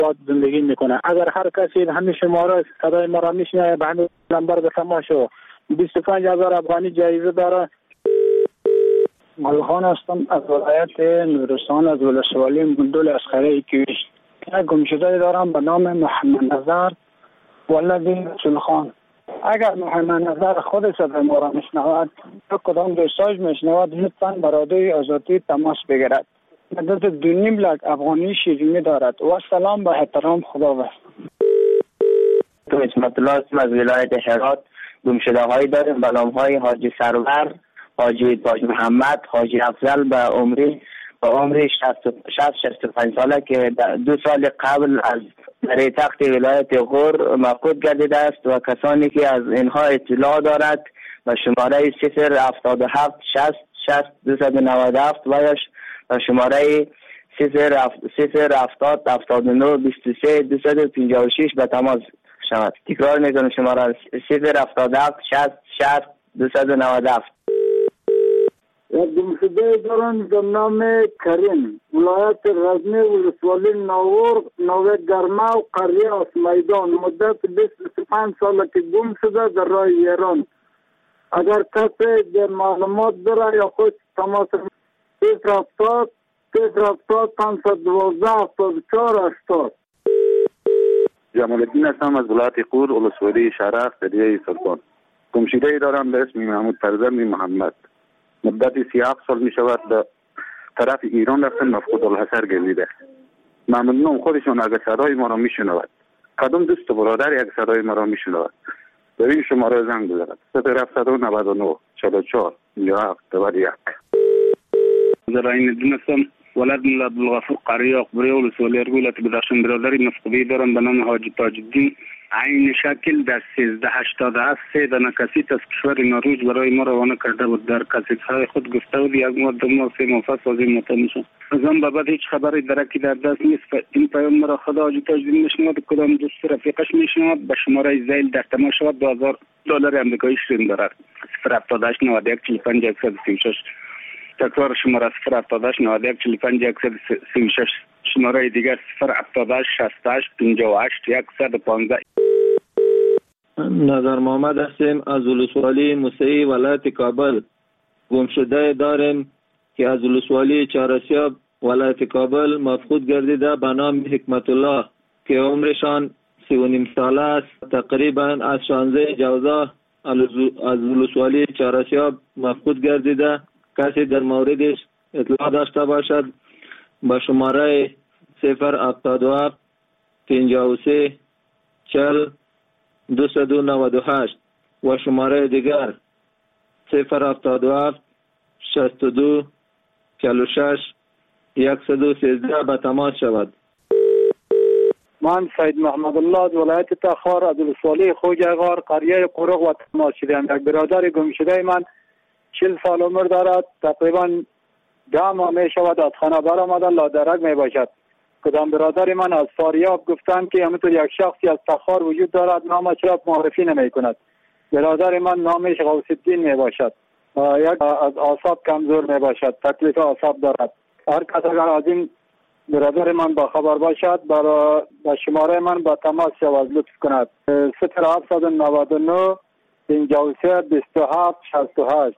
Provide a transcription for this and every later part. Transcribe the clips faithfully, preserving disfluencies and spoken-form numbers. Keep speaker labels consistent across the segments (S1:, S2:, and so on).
S1: زندگی میکنه. اگر هر کسی همین شماره صدای ما را میشنوه به همین نمبر به تماشا بیست و پنج هزار افغانی جایزه داره.
S2: گلخان هستم از ولایت نورستان از ولسوالی مندول اسخره کیویش. یک گمشده دارم به نام محمد نظر ولدی رسول خان. اگر محمد نظر خود صدای ما را میشنود تو کدام دوستاش میشنود لطفاً برادر آزادی تماس بگیرد. مدت دو نیم لک افغانی شیرینی دارد و سلام به احترام خدا بست.
S3: تو اسمت الله هستم از ولایت هرات. گمشده هایی داریم به نام های حاجی سرور، حاجی تاج محمد، حاجی افضل به عمری به عمری شصت شصت و پنج ساله که دو سال قبل از در تخت ولایت غور مفقود گردیده است و کسانی که از اینها اطلاع دارد به شماره صفر هفتاد و هفت شصت شصت دویست و نود و هفت و به شماره صفر هفتاد هفتاد و نه بیست و سه دویست و پنجاه و شش به تماس شود. تکرار میکنم شماره صفر هفتاد و هفت شصت شصت دویست و نود و هفت.
S4: یک گمشده دارم به نام کریم، ولایت غزنی، ولسوالی ناور، نوه گرما و قریه از میدان. مدت بیست و پنج ساله که گم شده در راه ایران. اگر کسی در معلومات داره یا خود تماس صفر هفتاد صفر هفتاد پانصد دوازده هفتاد و چهار هشتاد.
S5: جمال الدین هستم از ولایت غور، ولسوالی شرف، قریه سلطان. گمشده دارم به اسم محمود فرزند محمد. مدت سی و هفت سال می شود به طرف ایران رفتن مفقود الحصر گردیده. ممنونم خودشون اگر صدای ما را می شنود. کدام دوست و برادر یک صدای ما را می شنود به این شماره زنگ بزند. صفر هفتصد و نود و نه چهل و چهار پنجاه و هفت دو یک.
S6: زراعین الدین هستم. ولد ملا عبدالغفور قریه اقبری ولسوالی ارگولت بدخشان. برادری مفقودی دارم به نام حاجی تاج الدین. عین شکل در سیزده هشتاد و هفت سه دانه کسیت از کشور نروژ برای ما روانه کرده بود. در کسیت‌های خود گفته بود یک ماه دو ماه سه ماه پس از این مطمئن میشم. از آن بعد هیچ خبری درکی در دست نیست. این پیام مرا خدا حاجی تاج الدین میشنود. کدام دوست رفیقش میشنود به شماره زیل در تماس شود. دو هزار دلار آمریکایی شیرین دارد. صفر هفتاد و هشت نود و یک چهل و پنج صد و سی و شش. تکرار شماره صفر هفتاد و هشت نود و یک چهل و پنج صد و سی و شش. شماره دیگر صفر هفتاد و هشت شصت و هشت پنجاه و هشت صد و پانزده.
S7: نظر محمد هستیم از ولسوالی موسعی ولایت کابل. گمشده داریم که از ولسوالی چهارسیاب ولایت کابل مفقود گردیده به نام حکمت الله که عمرشان سی و نیم ساله است. تقریبا از شانزده جوزا از ولسوالی چهارسیاب مفقود گردیده. کسی در موردش اطلاع داشته باشد به شماره صفر هفتاد و هفت پنجاه و سه چهل دویست و نود و هشت و شماره دیگر صفر هفتاد و هفت شصت و دو چهل و شش صد و سیزده به تماس شود.
S1: من سید محمد الله از ولایت تخار از ولسوالی خوجغار قریه قرق و تماس شدم. یک برادر گم شده من چهل سال عمر دارد. تقریبا ده ماه می شود از خانه برآمده لادرک می باشد. کدام برادر من از فاریاب گفتند که همینطور یک شخصی از تخار وجود دارد نامش را معرفی نمی کند. برادر من نامش غوث الدین می باشد. یک از اعصاب کمزور می باشد. تکلیف اعصاب دارد. هر کس اگر از این برادر من با خبر باشد برای با شماره من با تماس شود لطف کند. صفر هفتصد و نود و نه پنجاه و سه بیست و هفت شصت و هشت.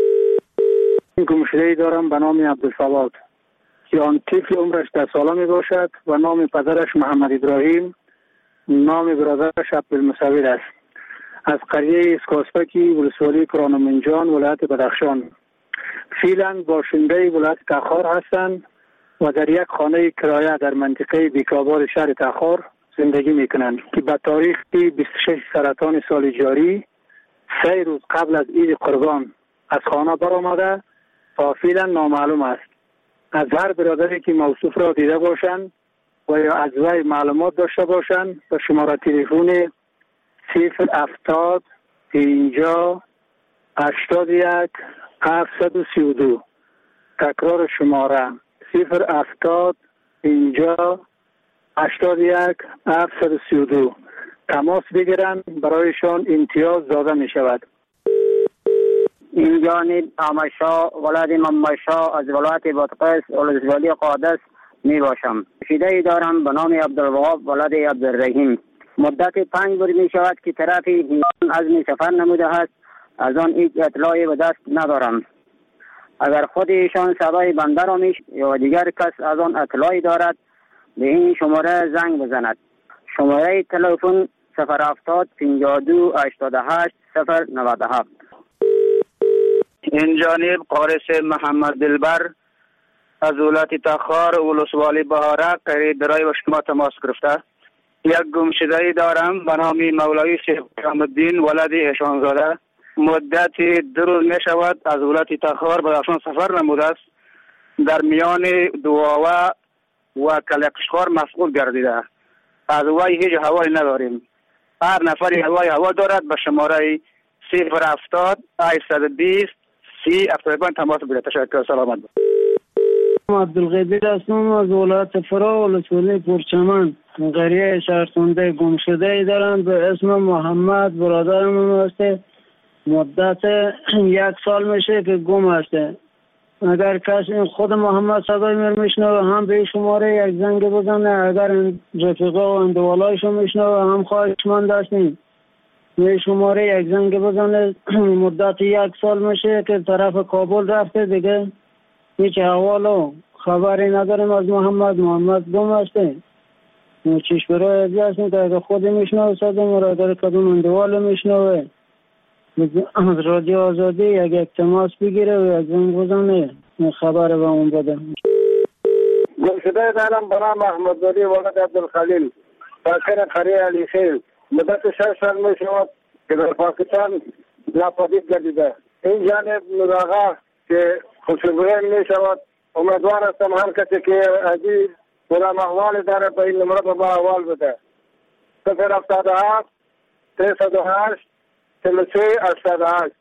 S1: این گمشده‌ای دارم به نام عبدالصواد که آن طفل عمرش ده ساله می باشد و نام پدرش محمد ابراهیم، نام برادرش عبدالمصور است. از قریه اسکاسپکی ولسوالی کرانمنجان ولایت بدخشان. فعلا باشنده ولایت تخار هستند و در یک خانه کرایه در منطقه بیکاباد شهر تخار زندگی می کنند که به تاریخ بیست و شش سرطان سال جاری سه روز قبل از عید قربان از خانه برآمده تا فعلا نامعلوم است. از هر برادری که موصوف را دیده باشند و یا از وی معلومات داشته باشند به شماره تلفن صفر هفتاد پنجاه هشتاد و یک هفتصد و سی و دو. تکرار شماره صفر هفتاد پنجاه هشتاد و یک هفتصد و سی و دو. تماس بگیرند برایشان امتیاز داده می شود.
S8: این جانب آمشا ولاد ممشا از ولایت بادغیس ولسوالی قادس
S3: می باشم. گمشده دارم به نام عبدالوهاب ولد عبدالرحیم. مدت پنج روز می شود که طرف ایران عزم سفر نموده است. از آن هیچ اطلاعی به دست ندارم. اگر خود ایشان صدای بنده را میش یا دیگر کس از آن اطلاعی دارد به این شماره زنگ بزند. شماره تلفن صفر هفتاد پنجاه و دو هشتاد و هشت صفر نود و هفت.
S6: این جانب قارس محمد دلبر از ولایت تخار ولسوالی بهارک قریب برای با شما تماس گرفته. یک گمشده دارم به نام مولوی شیخ الدین ولد احسانزاده. مدت دو روز می شود از ولایت تخار به افغان سفر نموده است. در میان دواوه و کلکشخار مفقود گردیده. از وی هیچ هوایی نداریم. هر نفری هوای هوا دارد به شماره صفر هفتاد هشتصد و بیست سی هفتاد و پنج تماس بگیرید. تشکر. سلامت باشید.
S2: عبدالقادر هستم از ولایت فرا ولسوالی پرچمن. قریه شهرخونده گمشده دارم به اسم محمد. برادرم هسته. مدت یک سال میشه که گم هسته. اگر کسی خود محمد صدای من میشنوه هم به شماره یک زنگ بزنه. اگر رفیقا و اندوالایشو میشنوه هم خواهشمند هستیم به شماره یک زنگ بزنه. مدت یک سال میشه که طرف کابل رفته دیگه هیچ احوال و خبری نداریم از محمد. محمد گم هسته. چیش برای ازی هستیم که اگر خود میشنوه صدای ما را اگر کدوم اندوال میشنوه از رادیو آزادی یک یک تماس بگیره و یک زنگ بزنه خبر به اون بده.
S4: گمشده دارم به نام احمدزاده ولد عبدالخلیل ساکن قریه علی خیل. مدت شش سال می شود که در پاکستان ناپدید گردیده. این جانب نوراغا که خوشبختی می شود. امیدوار هستم هر کسی که عزیز کدام احوال داره به این نمره به ما احوال بده. صفر هفتاد و هفت سیصد و هشت چهل و سه هشتاد و هشت.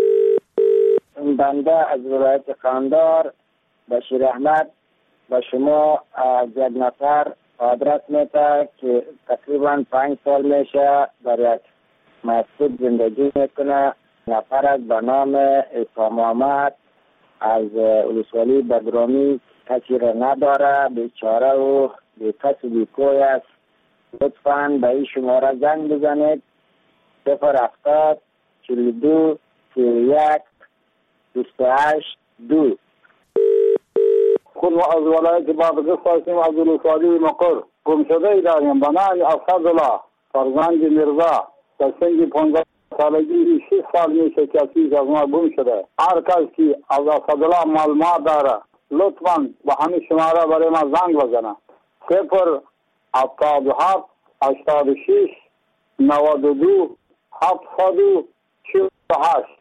S3: بنده از ولایت قندار بشیر احمد به شما از یک نفر آدرس میده که تقریبا پنج سال میشه در یک مسجد زندگی میکنه. نفر از به نام اسلام محمد از ولسوالی بدرامی کسی را نداره. بیچاره و بیکس و بیکوی است. لطفاً به این شماره زنگ بزنید. صفر هفتاد چهل و دو سی و یک بیست و هشت دو.
S1: خود ما از ولایت بادغیس هستیم از ولسوالی مقر. گمشده داریم به نام اسدالله فرزند میرزا در سن پانزده سالگی شش سال میشه که از ما گم شده. هر کس که از اسدالله معلومات داره لطفاً به همین شماره برای ما زنگ بزنه. صفر هفتاد و هفت هشتاد و شش نود و دو هفتاد و چهل و هشت.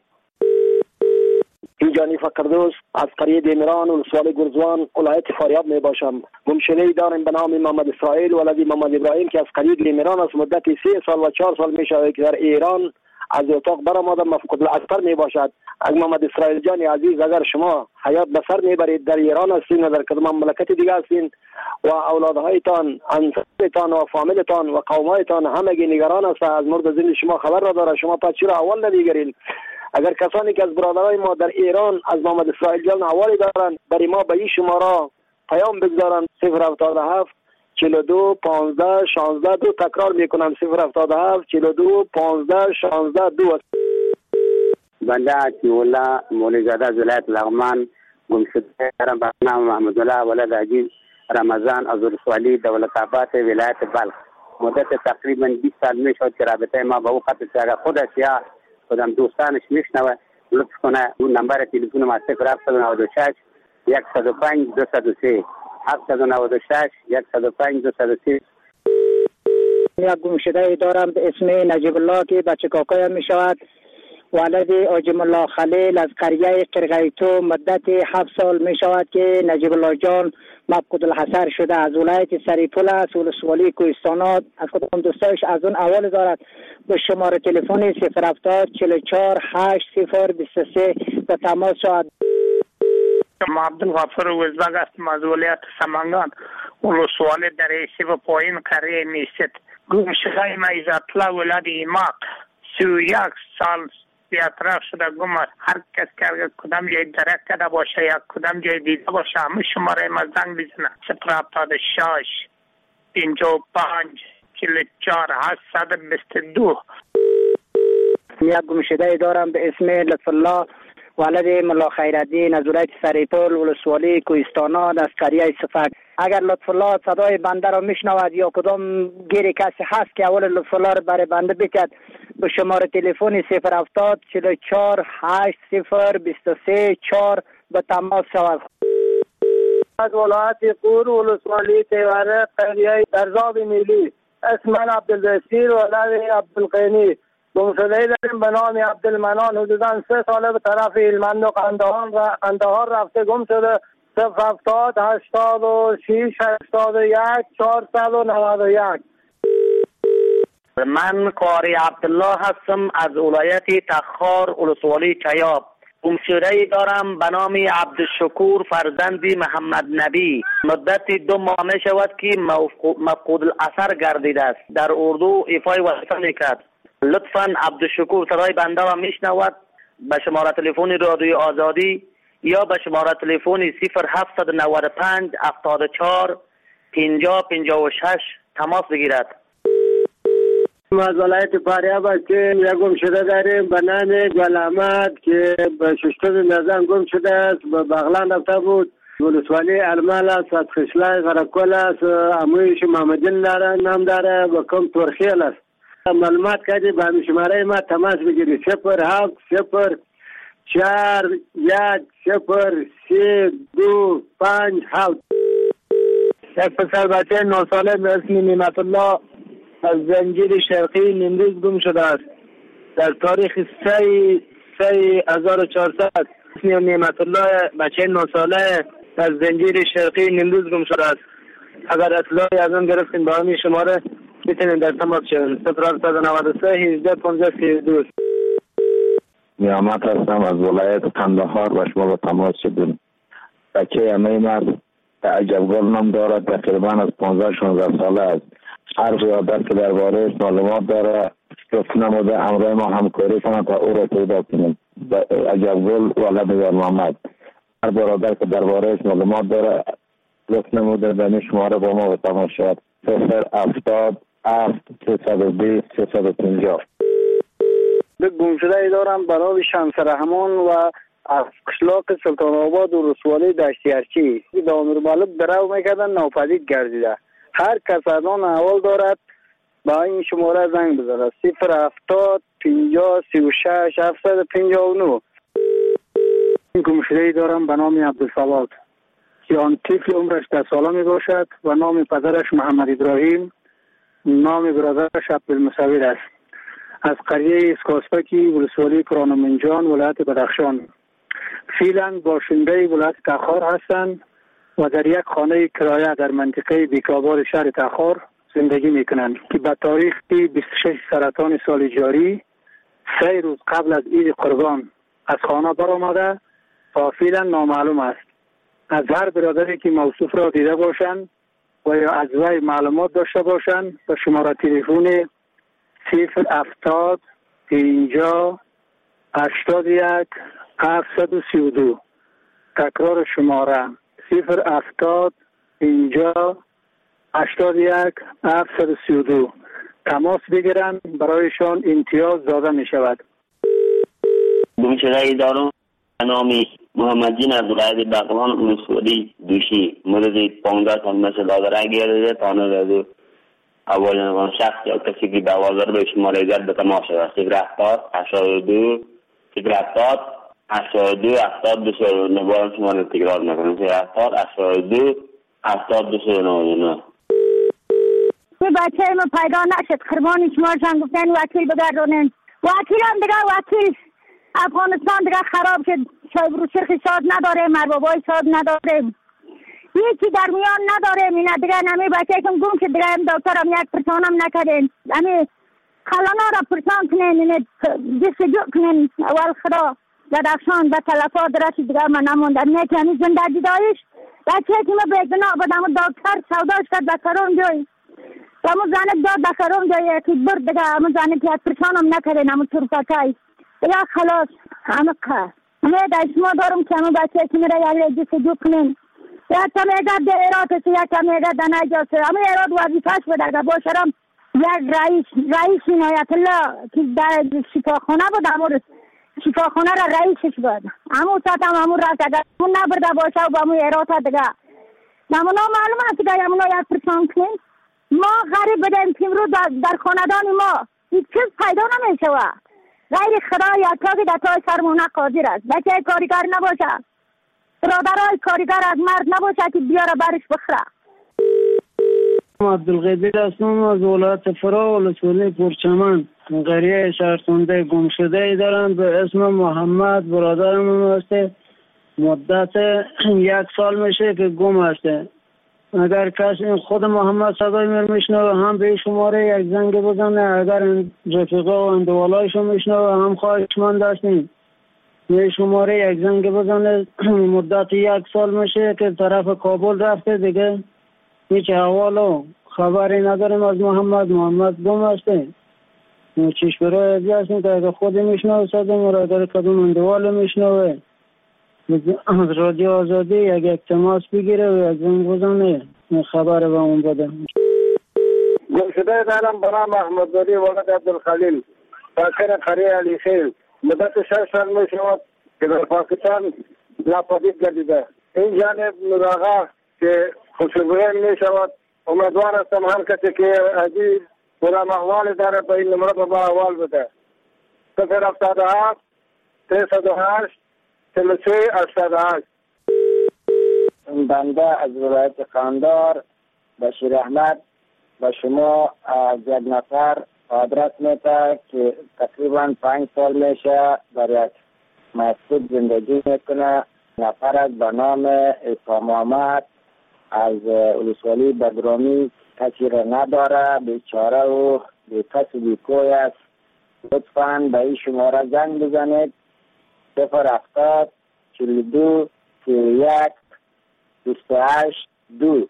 S9: جانی فقردوس از قریه دیمران ولسوالی گرزوان ولایت فاریاب می باشم. گمشده دارم به نام محمد اسرائیل ولد محمد ابراهیم که از قریه دیمران است. مدت سه سال و چهار سال می شود که در ایران از اتاق برآمده مفقود الاثر می باشد. اگر محمد اسرائیل جان عزیز اگر شما حیات به سر میبرید در ایران هستین و در کدام مملکت دیگه هستین و اولادهایتان انصارتان و فامیلتان و قومایتان همگی نگران است از مورد زندگی شما خبر را داره. شما پس چرا اول نمیگیرین؟ اگر کسانی که از برادرای ما در ایران از محمد اسرائیل جان حوالی دارند برای ما به این شماره پیام بگذارند. صفر هفتاد و هفت چهل و دو پانزده شانزده دو. تکرار میکنم صفر هفتاد و هفت چهل و دو پانزده شانزده دو.
S3: بنده عطی‌الله مولوی زاده از ولایت لغمان گمشده دارم به نام محمدالله ولد عزیز رمضان از ولسوالی دولت‌آباد ولایت بلخ. مدت تقریبا بیست سال می شد که رابطه ما با او قطع شد. اگر خودش یا خودم دوستانش میشنوه لطف کنه اون نمبر تلفن ما صفر هفتصد و نود و شش صد و پنج دویست و سه هفتصد و نود و شش صد و پنج دویست و سه.
S10: یک گمشده دارم به اسم نجیب الله که بچه کاکایم می شود. ولد آجم الله خلیل از قریه قرغیتو. مدت هفت سال می شود که نجیب الله جان مفقود الحصر شده. از ولایت سریپول است ولسوالی کوهستانات. از کدام دوستایش از اون اول دارد به شماره تلفن صفر هفتاد چهل و چهار هشت صفر بیست و سه به تماس شد.
S11: ما عبدالغفور وزبگ هستم از ولایت سمنگان ولسوالی در ایسی و پایین قریه میست. گمشده ما عزت‌الله ولد ایماق سی و یک سال بی‌اطراف شده گم است. هر کس که اگر کدام جای درک کرده باشه یا کدام جای دیده باشه همه شماره ما زنگ بزنه. صفر هفتاد و شش پنجاه و پنج چهل و چهار هشتصد و بیست و دو.
S10: یک گمشده دارم به اسم لطف الله ولد ملا خیرالدین از ولایت سریپل ولسوالی کوهستانا از قریه صفک. اگر لطف الله صدای بنده را میشنود یا کدام گیر کسی هست که اول لطف الله را برای بنده بکد به شماره تلفن صفر هفتاد چهل و چهار هشت صفر بیست و سه چهار به تماس شود.
S12: از ولایت قور ولسوالی تیوره قریه درزاب میلی اسم من عبدالبصیر ولد عبدالقینی. گمشده‌ای داریم به نام عبدالمنان حدوداً سه ساله به طرف هلمند و قندهار و قندهار رفته گم شده. صفر هفتاد هشتاد و شش هشتاد و یک چهارصد و نود و یک.
S3: من قاری عبدالله هستم از ولایت تخار ولسوالی چیاب. گمشده‌ای دارم به نام عبدالشکور فرزند محمد نبی. مدت دو ماه می شود که مفقود الاثر گردیده است. در اردو ایفای وظیفه میکرد. لطفاً عبدالشکور صدای بنده را میشنود به شماره تلفن رادیوی آزادی یا به شماره تلفن صفر هفتصد و نود و پنج هفتاد و چهار پنجاه پنجاه و شش تماس بگیرد.
S12: ما از ولایت فاریاب هستیم. یک گمشده داریم به نام گل احمد که به ششتم نظام گم شده است. به بغلان رفته بود. ولسوالی ارمال است. از خشلای غرقل است. امویش محمدین داره نام داره و کم ترخیل است. معلومات کردی به همین شماره ما تماس بگیری. صفر هفت صفر چهار یک صفر سه دو پنج هفت.
S2: یک پسر بچه نه ساله به اسم نعمت الله از زنجیر شرقی نیمروز گم شده است. در تاریخ سه سه هزار و چهارصد اسم نعمت الله بچه نه ساله از زنجیر شرقی نیمروز گم شده است. اگر اطلاعی از آن گرفتیم با همین شماره میتونیم در تماس شویم. صفر هفتصد و نود و سه هجده پانزده سی و دو.
S13: نیامت هستم از ولایت قندهار و شما با تماس شدیم. بچه امیم است که عجبگل نام دارد. تقریبا از پانزده شانزده ساله است. هر قیادت که درباره معلومات داره گفت نموده امرای ما همکاری کنند تا او را پیدا کنیم. عجبگل ولد در محمد. هر برادر که درباره معلومات داره گفت نموده به شماره با ما با تماس شد. صفر هفتاد هفت سیصد و بیست سیصد و پنجاه.
S12: به گمشده‌ای دارم به نام شمس رحمان و از قشلاق سلطان آباد و رسوالی دشتی ارچی. دامیر مالک درو میکردن ناپدید گردیده. هر کس از آن احوال دارد با این شماره زنگ بزنه. صفر هفتاد پنجاه سی و شش هفتصد و پنجاه و نه.
S1: گمشده‌ای دارم به نام عبدالصمد که آن طفل عمرش ده ساله می باشد و نام پدرش محمد ابراهیم، نام برادرش عبدالمصور است. از قریه اسکاسپکی ولسوالی کرانمنجان ولایت بدخشان. فعلا باشنده ولایت تخار هستند و در یک خانه کرایه در منطقه بیکابار شهر تخار زندگی میکنند که به تاریخ بیست و شش سرطان سال جاری سه روز قبل از عید قربان از خانه برآمده و فعلا نامعلوم است. از هر برادری که موصوف را دیده باشند و یا از وی معلومات داشته باشند به شماره تلفن صفر هفتاد پنجاه هشتاد و یک هفتصد و سی و دو. تکرار شماره صفر هفتاد پنجاه هشتاد و یک هفتصد و سی و دو. تماس بگیرند برایشان امتیاز داده می شود.
S3: گمشده‌ای دارم به نام محمد جین از ولایت بغلان ولسوالی دوشی. مدت پانزده سال مثل دادره گرده تانه دادو اول شخص یا کسی که دوازده به شماره زد به تماس شود. صفر هفتاد هشتاد و دو صفر هفتاد هشتاد و دو هفتاد دو سه نوار شماره تکرار میکنم. صفر هفتاد هشتاد و دو هفتاد دو سه نوار.
S14: بچه ما پیدا نشد. قربانی شمارشان گفتن وکیل بگردونن. وکیل هم دیگه وکیل افغانستان دیگه خراب شد. شاید رو شرخ شاد نداره، مربابای شاد نداره، یکی در میان نداره. اینا دیگه نمی بچه کم گم که دیگه هم دکتر هم یک پرسان هم نکردن. امی خلانا را پرسان کنین، اینه جسجو کنین. اول خدا بدخشان به تلفات رسید دیگه من نموندم. نه که همی زندگی دایش بچه که ما به گناه بدم دکتر سوداش کرد بکرم جای همون زنه داد بکرم جای که برد دیگه همون زنه که یک پرسان هم نکردن. همون طرفتای یا خلاص همه که همه دشما دارم که همه بچه که میره یک جسه جو کنیم یا کمیگه در ایراد یا کمیگه در نجاسه همه ایراد وظیفه‌اش بده باشرم یک رئیس رئیس عنایت الله که در شفاخانه بود امور شفاخانه را رئیسش بود همون ساعت هم همون رفت اگر اون نبرده باشه و با همون ایراد دیگه نمونا معلوم است که همونا یک پرسان کنیم ما غریب بدیم که امروز در, در خاندان ما هیچ چیز پیدا نمیشه و غیر خدا یا تاقی در تای سرمونه قادر است بچه کاریگر نباشه برادرای کاریگر از مرد نباشه که بیاره برش بخره.
S12: عبدالقدیر هستم از ولایت فرا ولسوالی پرچمن قریه شهرخونده گم شده ای دارم به اسم محمد برادرم هسته مدت یک سال میشه که گم هسته اگر کسی خود محمد صدای من میشنوه هم به شماره یک زنگ بزنه اگر رفیقا و اندوالایشو میشنوه هم خواهشمند هستیم به شماره یک زنگ بزنه مدت یک سال میشه که طرف کابل رفته دیگه هیچ احوال و خبری نداریم از محمد محمد گم هسته چیش برای ازی هستیم که اگر خود میشنوه صدای ما را اگر کدوم اندوال میشنوه از رادیو آزادی یک یک تماس بگیره و یک زنگ بزنه خبر به اون بده.
S4: گم شده دارم برای محمد داری ولد عبدالخلیل ساکن قریه علی خیل مدت شش سال می شود که در پاکستان ناپدید گردیده این جانب مراغه که خوشبوین می شود امیدوار هستم هر کسی که ازی برام احوال داره به این نمره به احوال بده صفر هفتاد و هفت سیصد و هشت چهل و سه هشتاد و هشت.
S3: بنده از ولایت قندهار بشیر احمد به شما از یک نفر آدرس میده که تقریبا پنج سال میشه در یک مسجد زندگی میکنه نفر از به نام عیسی محمد از ولسوالی بدرامی کسی را نداره بیچاره و بیکس و بیکوی است لطفاً به این شماره زنگ بزنید صفر هفتاد چهل و دو سی و یک بیست و هشت دو.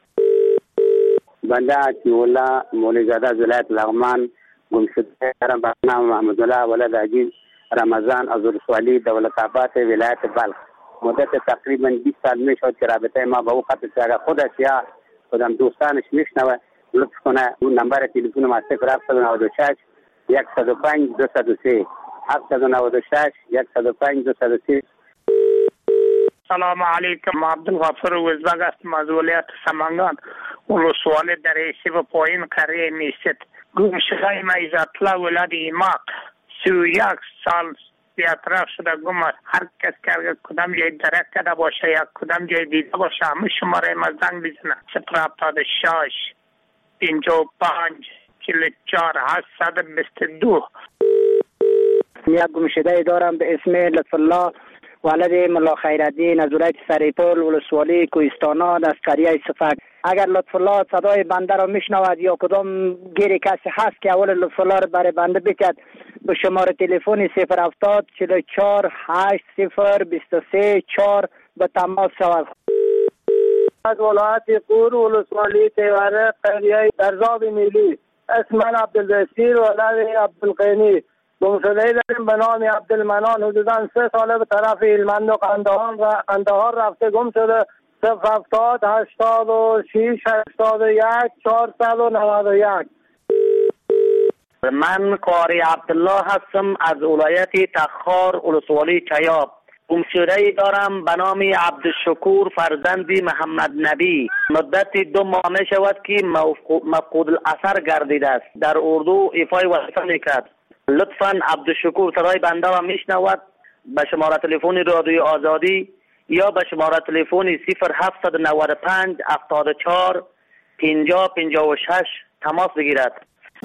S15: بنده عطی‌الله مولیزاده از ولایت لغمان گم شده دارم به نام محمدالله ولد عجیز رمضان از ولسوالی دولت‌آباد ولایت بلخ مدت تقریبا بیست سال می شد که رابطه ما با او قطع شد اگر خودش یا خودم دوستانش میشنوه لطف کنه اون نمبر تلفن ما صفر هفت نه شش یک صفر پنج دو صفر سه هفت نه شش یک صفر پنج دو صفر سه.
S11: سلام علیکم عبدالغفور وزبگ هستم از ولایت سمنگان ولسوالی در ایسی و پایین قریه میست گم شده ما عزت‌الله ولد ایماق سی و یک سال بیاطراف شده گم است هر کس که اگر کدام جای درک کرده باشه یا کدام جای دیده باشه همه شماره ما زنگ بزنه صفر هفتاد و شش پنجاه و پنج چهل و چهار هشتصد و بیست و دو.
S10: یک گم شده دارم به اسم لطف الله ولد ملا خیرالدین از ولایت سریپول ولسوالی کوهستانات از قریه صفک. اگر لطف الله صدای بنده را میشنود یا کدام گیری کسی هست که اول لطف الله را برای بنده بکد به شماره تلفن صفر هفتاد چهل و چهار هشت صفر بیست و سه چهار به تماس شود.
S4: از ولایت قور ولسوالی تیوره قریه درزاب میلی اسم من عبدالبصیر ولد عبدالقینی گم شده داریم به نام عبدالمنان حدودا سه ساله به طرف هلمند و قندهار قندهار رفته گم شده صفر هفتاد هشتاد و شش هشتاد و یک چهارصد و نود و یک.
S16: من قاری عبدالله هستم از ولایت تخار ولسوالی چیاب گم شده دارم به نام عبدالشکور فرزند محمد نبی مدت دو ماه می شود که مفقود الاثر گردیده است در اردو ایفای وظیفه میکرد لطفاً عبدالشکور صدای بنده را میشنود به شماره تلفن رادیو آزادی یا به شماره تلفن صفر هفت نه پنج هفتاد و چهار پنجاه پنجاه و شش تماس بگیرد.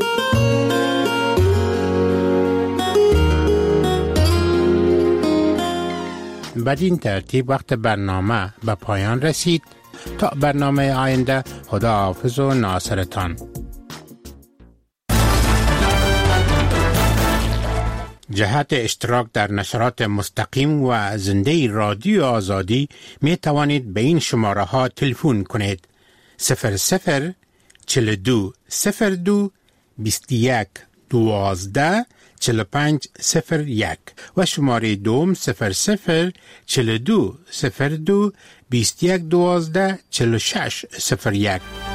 S17: بدین ترتیب وقت برنامه به پایان رسید. تا برنامه آینده خدا حافظ و ناصرتان. جهت اشتراک در نشرات مستقیم و زنده رادیو آزادی می توانید به این شماره ها تلفن کنید صفر صفر چهل و دو صفر دو بیست و یک دوازده چهل و پنج صفر یک و شماره دوم صفر صفر چهل و دو صفر دو بیست و یک دوازده چهل و شش صفر یک.